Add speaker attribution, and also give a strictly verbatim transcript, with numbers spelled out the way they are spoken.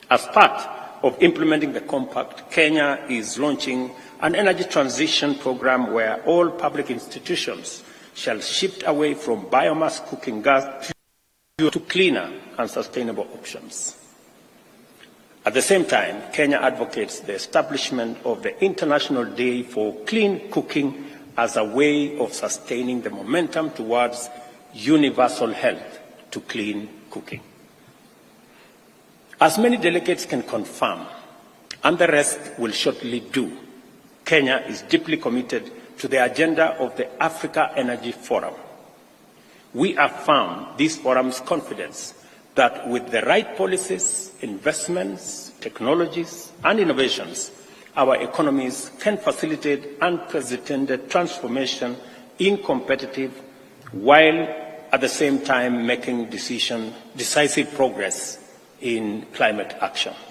Speaker 1: As part of implementing the compact, Kenya is launching an energy transition program where all public institutions shall shift away from biomass cooking gas to cleaner and sustainable options. At the same time, Kenya advocates the establishment of the International Day for Clean Cooking as a way of sustaining the momentum towards universal health to clean cooking. As many delegates can confirm, and the rest will shortly do, Kenya is deeply committed to the agenda of the Africa Energy Forum. We affirm this forum's confidence that with the right policies, investments, technologies, and innovations, our economies can facilitate unprecedented transformation in competitive, while at the same time making decision, decisive progress in climate action.